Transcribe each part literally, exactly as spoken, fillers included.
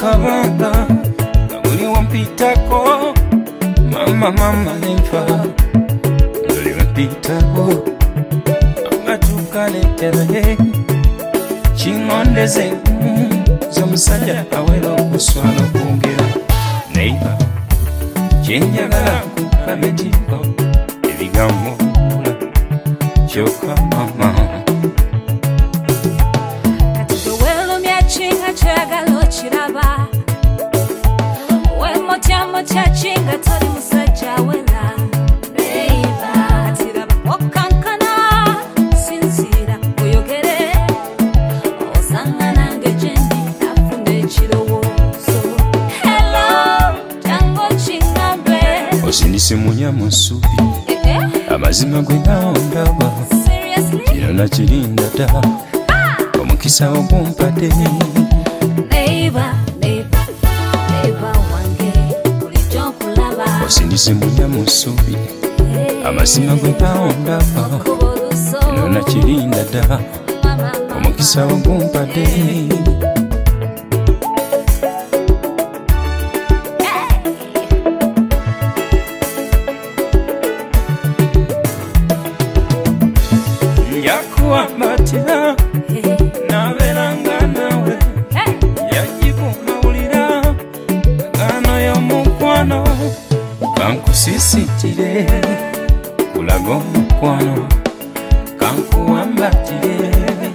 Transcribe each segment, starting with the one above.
kabanga nguli wampitako mama mama nefa nguli wampitako amatukaletera chingondeze zomusajja awera okuswala okwongera neiba kyenjagala kukametiko ebigambo kyokka mama kati tewelumya kinga kyagala okiraba wemotya kinga toli musajja awera neiba kati raba okankana sinzira oyogere osanga nange gyendi afunde ekirowoozo hello jango kingambe osindise munyamu ssubi amazima gwe naondaba kirala kirinda dda omukisa ogumpadde neiba neiba neiba wange bulijjo nkulaba osindise munyamu ssubi amazima gwe naondaba kirala kirinda dda omukisa ogumpadde yakuwambatira naberanga nawe yagikumaulira ngano y'omukwano kankusisitire kulaga omukwano kankuwambatire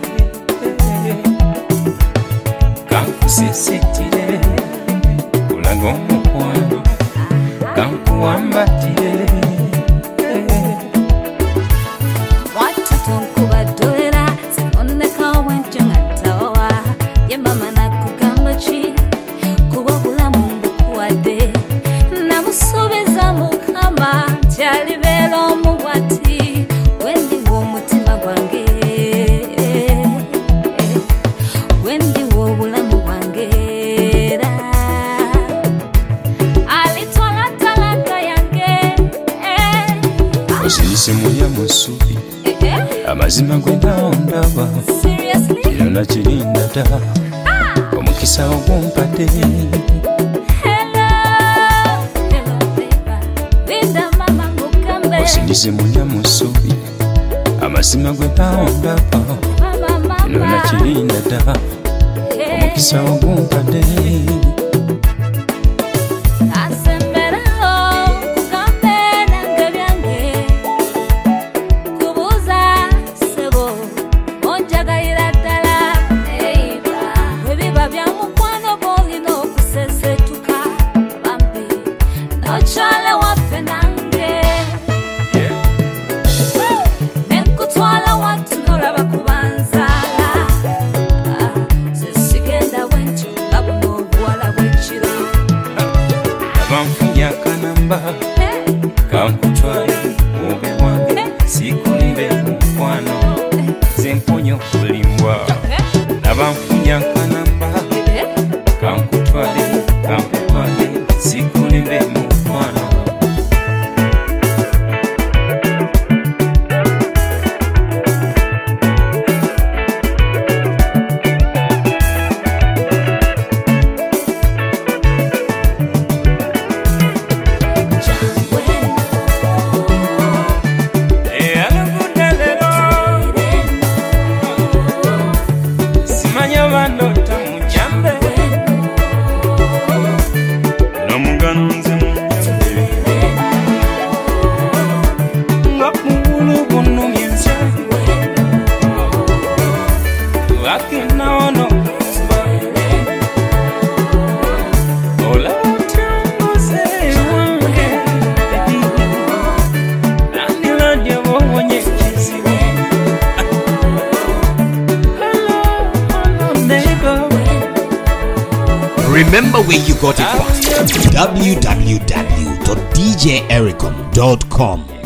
kankusisitire kulaga omukwano kankuwambatire osindise munyamu ssubi amazima gwe naondaba kirala kirinda dda omukisa ogumpadde osindise munyamu ssubi amazima gwe naondaba kirala kirinda dda omukisa ogumpadde banfunya kanamba kankutwale obe wange sikulibe mukwano zemponyo kulimbwa nabanfunya kanamba kankutwale kankutwale sikulibe mukwano Remember where you got it from. w w w dot d j ericom dot com